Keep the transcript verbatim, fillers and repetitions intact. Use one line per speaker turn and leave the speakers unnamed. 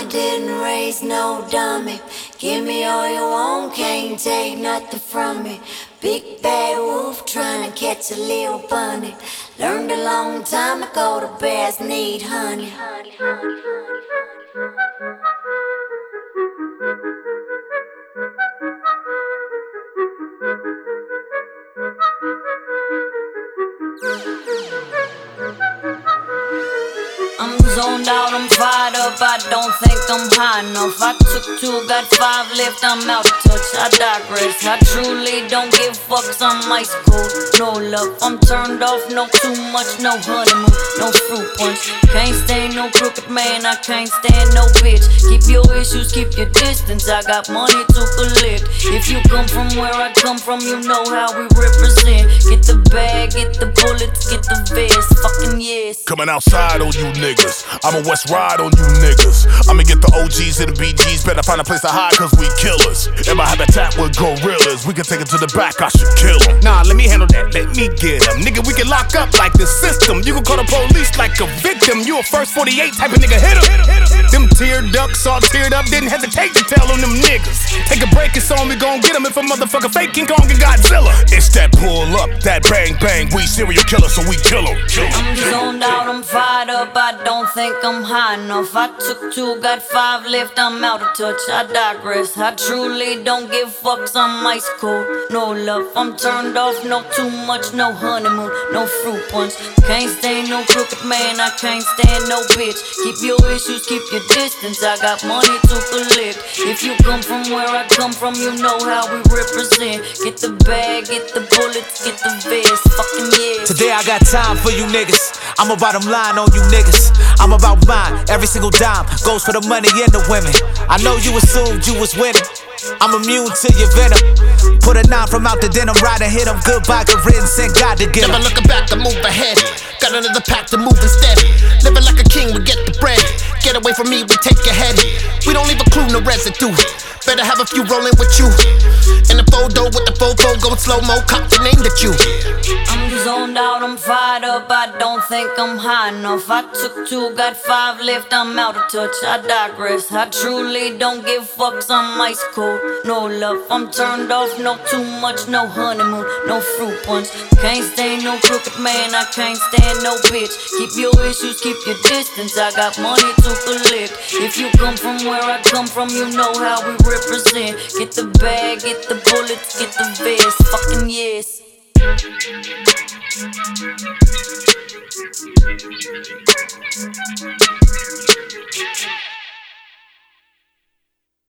didn't raise no dummy. Give me all you want, can't take nothing from me. Big bad wolf trying to catch a little bunny. Learned a long time ago the bears need honey. I'm zoned out, I'm fired up, I don't think I'm high enough. I took two, got five left, I'm out of touch, I digress. I truly don't give fucks, I'm ice cold, no love. I'm turned off, no too much, no honeymoon, no fruit punch. Can't stand no crooked man, I can't stand no bitch. Keep your issues, keep your distance, I got money to collect. If you come from where I come from, you know how we represent. Get the bag, get the bullets, get the vest, fucking yes.
Coming outside on you niggas, I'ma West Ride on you niggas. I'ma get the O Gs and the B Gs, better find a place to hide cause we killers. In my habitat with gorillas, we can take it to the back, I should kill them.
Nah, let me handle that, let me get them. Nigga, we can lock up like the system. You can call the police like a victim. You a first forty-eight type of nigga, hit em. Them tear ducks all teared up, didn't hesitate to tell on them niggas. Take a break, it's on, we gon' get them if a motherfucker fake King Kong and Godzilla.
It's that pull up, that bang bang, we serial killers so we kill them.
I'm zoned out, I'm fired up, I don't think I'm high enough. I took two, got five left, I'm out of touch, I digress. I truly don't give fucks, I'm ice cold, no love. I'm turned off, no too much, no honeymoon, no fruit punch. Can't stand no crooked man, I can't stand no bitch. Keep your issues, keep your distance, I got money to collect. If you come from where I come from, you know how we represent. Get the bag, get the bullets, get the vest, fucking yes.
Today I got time for you niggas, I'm about them line on you niggas. I'm about mine, every single dime goes for the money and the women. I know you assumed you was winning, I'm immune to your venom. Put a nine from out the denim, ride and hit them goodbye, get written, send God to get them.
Never looking back, I move ahead. Got another pack to move instead. Living like a king, we get the bread. Get away from me, we take your head. We don't leave a clue, no residue. Better have a few rolling with you. In the photo with the fofo going slow-mo, cop the name that you.
I'm zoned out, I'm fired up, I don't think I'm high enough. I took two, got five left, I'm out of touch, I digress. I truly don't give fucks, I'm ice cold, no love. I'm turned off, no too much, no honeymoon, no fruit punch. Can't stand no crooked man, I can't stand no bitch. Keep your issues, keep your distance, I got money to collect. If you come from where I come from, you know how we represent. Get the bag, get the bullets, get the vest, fucking yes.
Thank you.